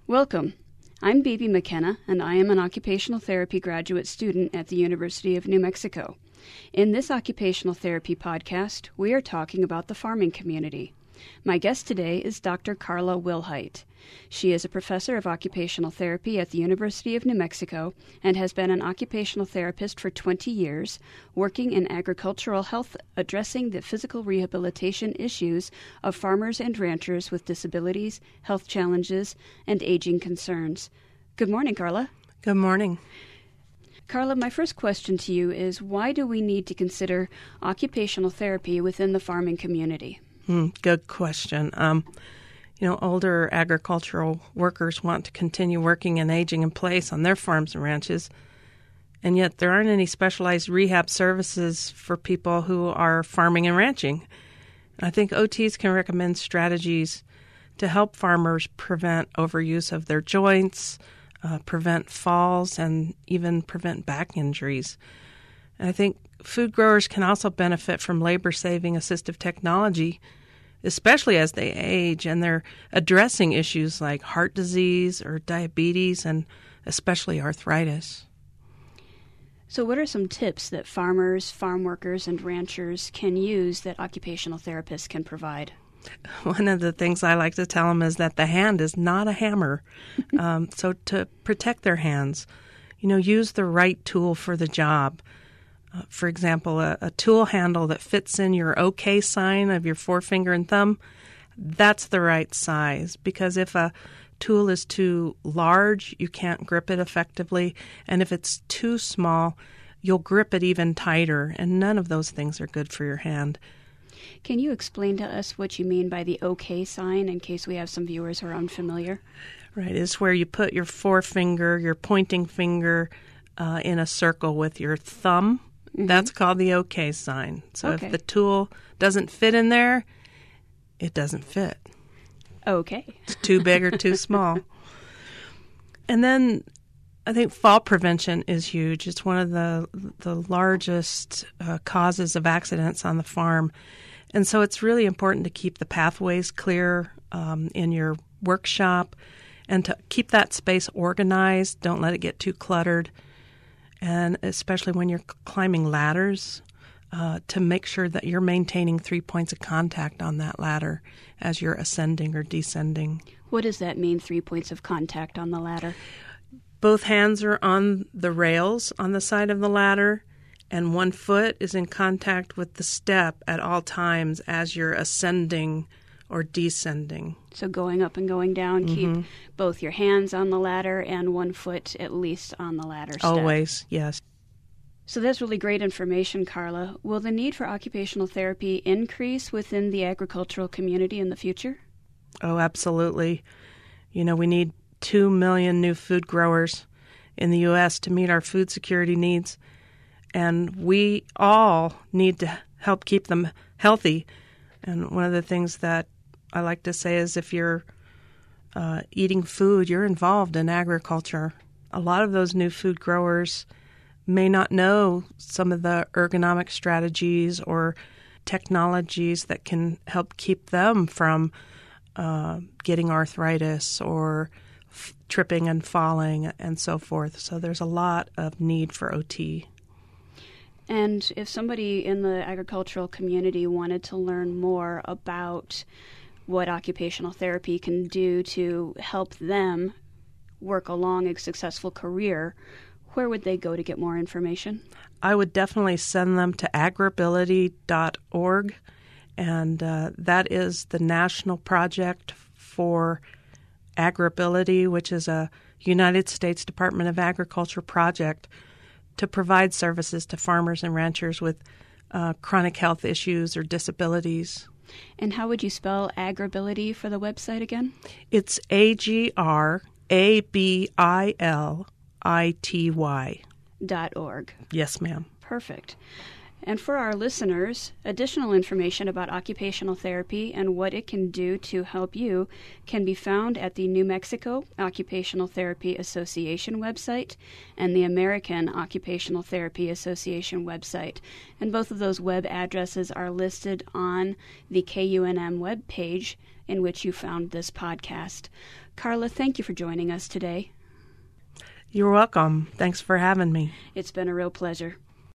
Welcome. I'm Bibi McKenna, and I am an occupational therapy graduate student at the University of New Mexico. In this occupational therapy podcast, we are talking about the farming community. My guest today is Dr. Carla Wilhite. She is a professor of occupational therapy at the University of New Mexico and has been an occupational therapist for 20 years, working in agricultural health, addressing the physical rehabilitation issues of farmers and ranchers with disabilities, health challenges, and aging concerns. Good morning, Carla. Good morning. Carla, my first question to you is, why do we need to consider occupational therapy within the farming community? Good question. Older agricultural workers want to continue working and aging in place on their farms and ranches, and yet there aren't any specialized rehab services for people who are farming and ranching. I think OTs can recommend strategies to help farmers prevent overuse of their joints, prevent falls, and even prevent back injuries. And I think food growers can also benefit from labor-saving assistive technology, especially as they age, and they're addressing issues like heart disease or diabetes and especially arthritis. So what are some tips that farmers, farm workers, and ranchers can use that occupational therapists can provide? One of the things I like to tell them is that the hand is not a hammer. So to protect their hands, use the right tool for the job. For example, a tool handle that fits in your OK sign of your forefinger and thumb, that's the right size. Because if a tool is too large, you can't grip it effectively. And if it's too small, you'll grip it even tighter. And none of those things are good for your hand. Can you explain to us what you mean by the OK sign in case we have some viewers who are unfamiliar? Right. It's where you put your forefinger, your pointing finger in a circle with your thumb. Mm-hmm. That's called the OK sign. So if the tool doesn't fit in there, it doesn't fit. Okay. It's too big or too small. And then I think fall prevention is huge. It's one of the largest causes of accidents on the farm. And so it's really important to keep the pathways clear in your workshop and to keep that space organized. Don't let it get too cluttered. And especially when you're climbing ladders, to make sure that you're maintaining 3 points of contact on that ladder as you're ascending or descending. What does that mean, 3 points of contact on the ladder? Both hands are on the rails on the side of the ladder, and one foot is in contact with the step at all times as you're ascending or descending. So going up and going down, keep both your hands on the ladder and one foot at least on the ladder step. Always, yes. So that's really great information, Carla. Will the need for occupational therapy increase within the agricultural community in the future? Oh, absolutely. We need 2 million new food growers in the U.S. to meet our food security needs, and we all need to help keep them healthy. And one of the things that I like to say is if you're eating food, you're involved in agriculture. A lot of those new food growers may not know some of the ergonomic strategies or technologies that can help keep them from getting arthritis or tripping and falling and so forth. So there's a lot of need for OT. And if somebody in the agricultural community wanted to learn more about what occupational therapy can do to help them work along a successful career, where would they go to get more information? I would definitely send them to agribility.org, and that is the national project for Agribility, which is a United States Department of Agriculture project to provide services to farmers and ranchers with chronic health issues or disabilities. And how would you spell Agribility for the website again? It's AGRABILITY.org. Yes, ma'am. Perfect. And for our listeners, additional information about occupational therapy and what it can do to help you can be found at the New Mexico Occupational Therapy Association website and the American Occupational Therapy Association website. And both of those web addresses are listed on the KUNM webpage in which you found this podcast. Carla, thank you for joining us today. You're welcome. Thanks for having me. It's been a real pleasure.